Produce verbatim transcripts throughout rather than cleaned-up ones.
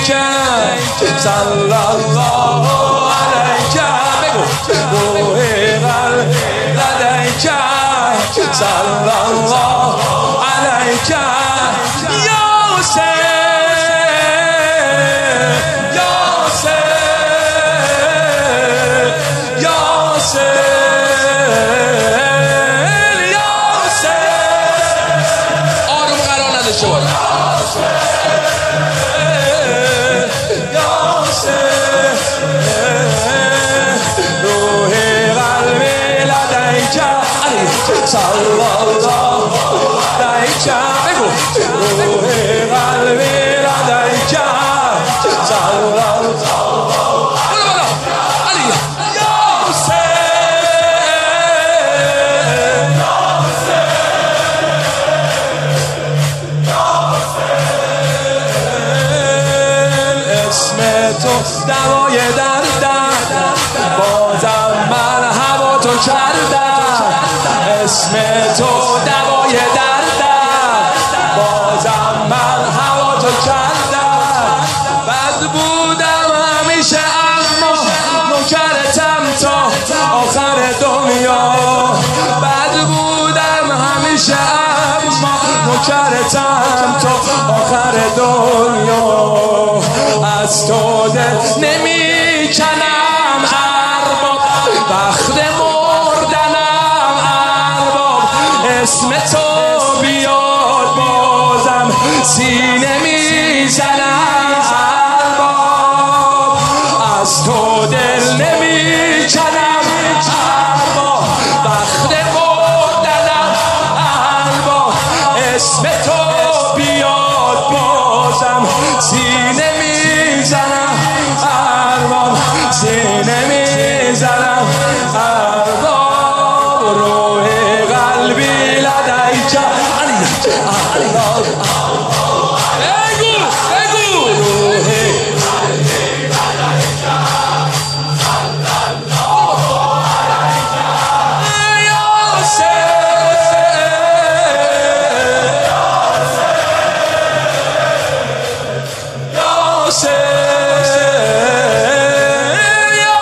صلی الله علیک بگو روح قلب لدیک صلی الله علیک یا حسین یا حسین یا حسین یا حسین آروم قرار نداشته باش صلی الله علیک بگو روح قلبی لدیک صلی الله علی یا حسین یا حسین یا حسین اسم تو دوای دردم بازم من هوا تو کردم اسم تو دوای دردم بازم من هوا تو کردم بد بودم همیشه اما نوکرتم تا آخر دنیا بد بودم همیشه اما نوکرتم تا آخر دنیا از تو دل نمی کنم ارباب بخت اسم تو بیاد بازم سینه میزنم ارباب از تو دل نمیکنم ارباب وقت مردنم ارباب اسم تو بیاد بازم سینه میزنم ارباب سینه میزنم ارباب روح قلبی لدیک علی الله بگو بگو روح قلبی لدیک صلی الله علیک یا حسین یا حسین یا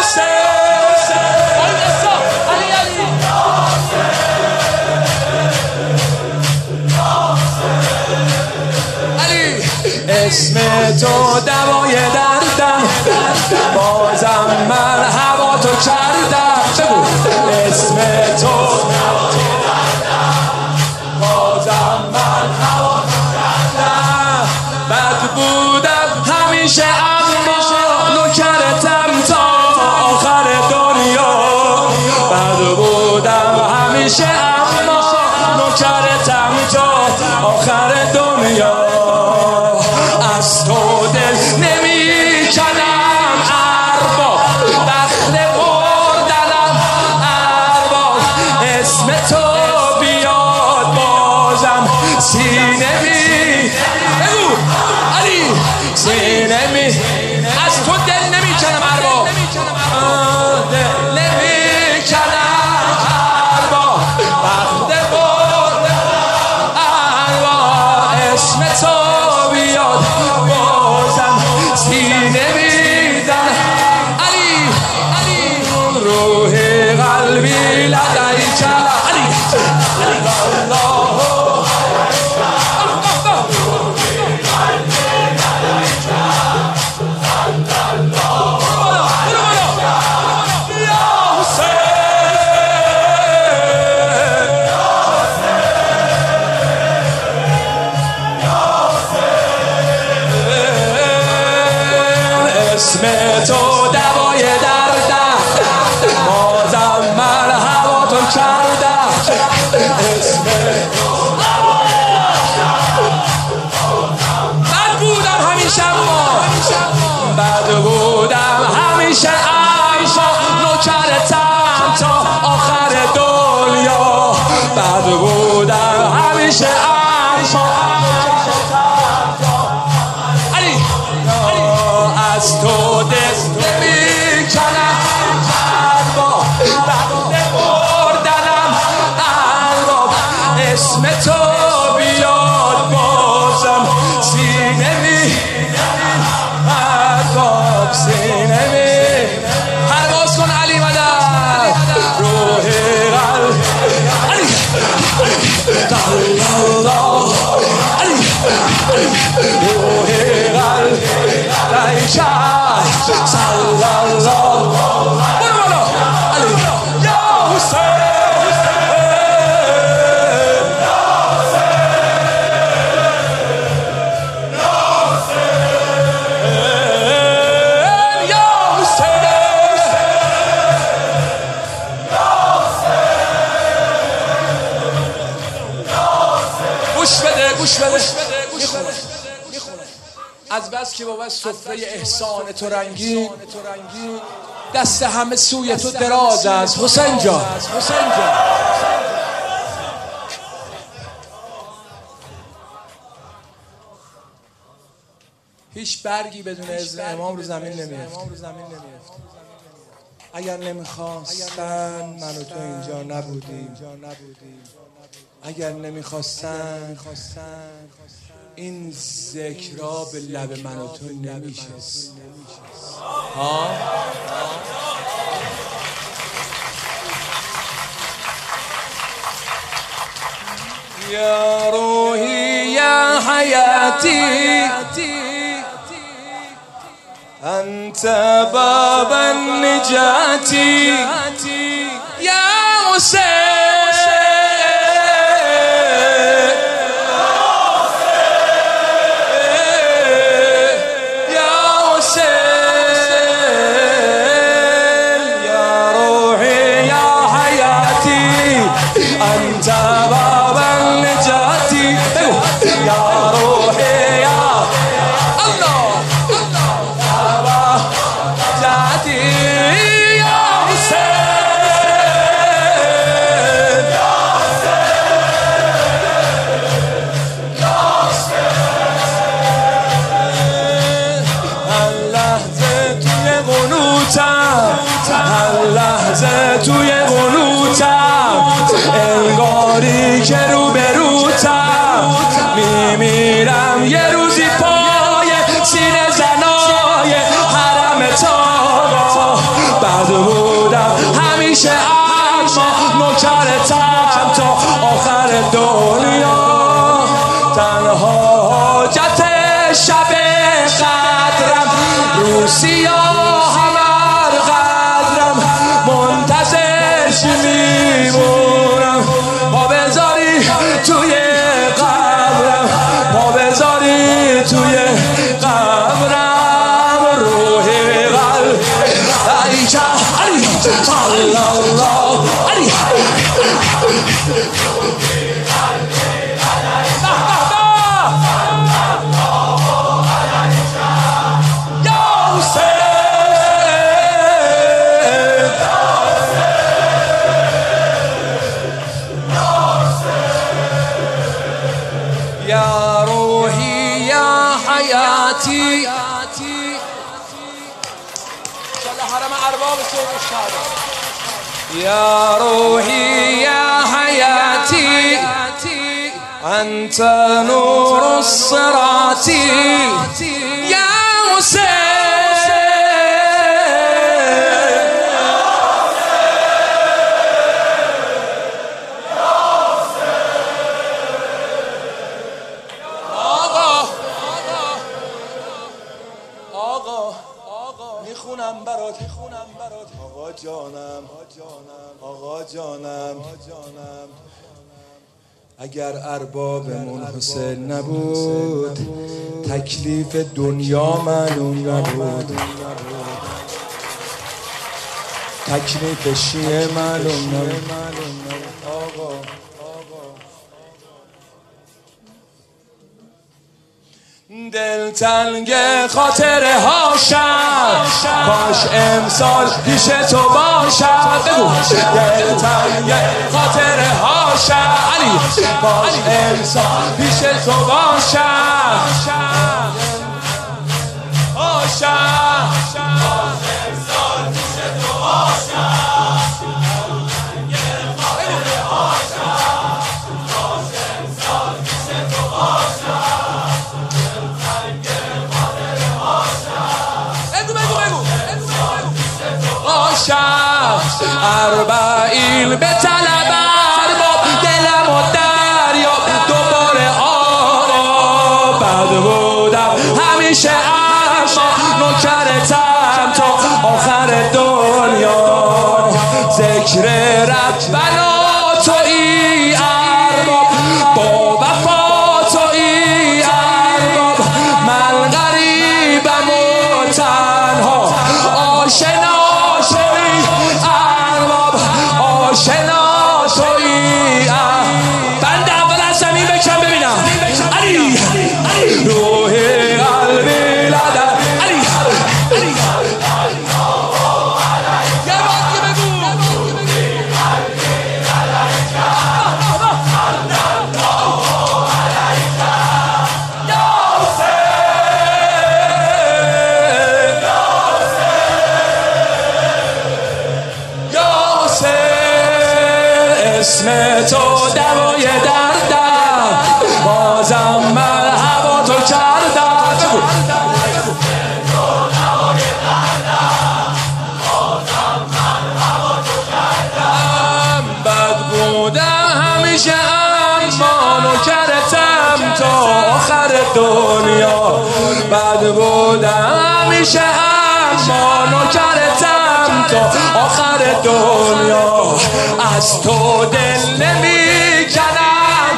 اسم تو دوای دردم بازم من هوا تو کردم اسم تو دوای دردم بازم من هوا تو کردم بد بودم همیشه اما نوکرتم تا آخر دنیا بد بودم همیشه اما نوکرتم تا آخر دنیا از تو دل نمی کنم ارباب بخت مردنم ارباب اسم تو بیاد بازم سینه می بگو علی سینه می از تو دل نمی کنم ارباب دل نمی کنم ارباب بخت مردنم ارباب اسم تو بیاد بازم سینه میزن علی علی روح قلبی لدیک علی الله اسم تو دوای دردم بازم من هوا تو کردم اسم تو بد بودم همیشه اما بد بودم همیشه اما نوکرتم تا آخر دنیا بد بودم همیشه اما علی از تو دست نمی کنم ارباب بخت مردنم ارباب اسم تو بیاد بازم سینه می کرد صلی الله برو بالا علی یا حسین گوش بده میخونم از بس که بابا سفره احسان تو رنگی دست همه سوی تو دراز است حسین جان حسین جان هیچ برگی بدون اذن امام رو زمین نمیفته اگر نمیخواستن من و تو اینجا نبودیم اگر نمیخواستن این ذکرها به لب من و تو نمیشست ها یا روحی یا حیاتی انت باب النجاتی یا حسین توی قنوتم انگاری که رو به روتم میمیرم یه روزی پای سینه زنای حرم تا بد بودم همیشه اما نوکرتم تا آخر دنیا تنها حاجت شب قدرم رو سیاه همر قدرم منتظر چی میمونم پا بذاری توی قبرم پا بذاری توی قبرم روحی قلب علی که علی صلی الله علی یا روحی یا حیاتی انشاءالله حرم ارباب صبح الشهادة یا روحی یا حیاتی انت نور الصراط یا حسین میخونم برات آقا جانم آقا جانم اگر اربابمون حسین نبود تکلیف دنیا معلوم نبود تکلیف شیعه معلوم نبود آقا دل تنگ خاطره هاشم کاش امسال پیش تو باشم دل تنگ خاطره هاشم علی کاش امسال پیش تو باشم باشم کاش امسال پیش تو باشم اربعین به طلب ارباب دلم و دریا دوباره آرام بد بودم همیشه اما نوکرتم تا آخر دنیا. ذکر ربنا تویی ارباب، با وفا تویی ارباب. من غریبم و تنها آشنا تویی ارباب، آشنا تویی ارباب. بند اول از زمین بکن ببینم. علی روح قلبی لدن علی علی اسم تو دوای دردم، بازم من هوا تو کردم. بد بودم همیشه اما نوکرتم تا آخر دنیا. بد بودم همیشه اما نوکرتم تا آخر دنیا. از تو دل نمی کنم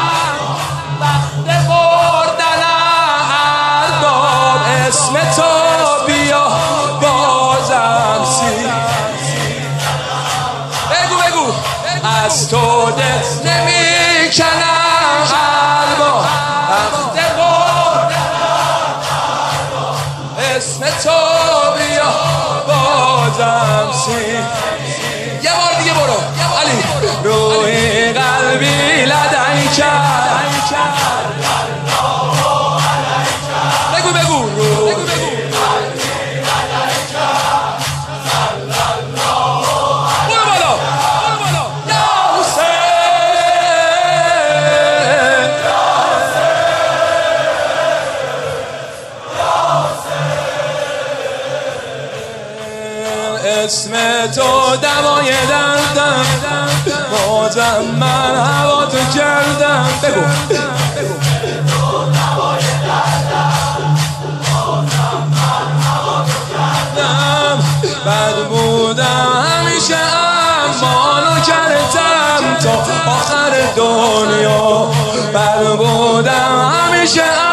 وقت بردنم ارباب. اسم تو بیا بازم سی بگو بگو. از تو دل نمی کنم ارباب وقت بردنم. اسم تو بیا بازم سی. یه بار دیگه برو علی. روی قلبی لدن کرد. بگو بگو روی قلبی لدن کرد. برو بالا برو بالا. یا حسین اسم تو دوای دردم، بازم من هوا تو کردم. بگو بد بودم همیشه اما نوکرتم تا آخر دنیا. بد بودم همیشه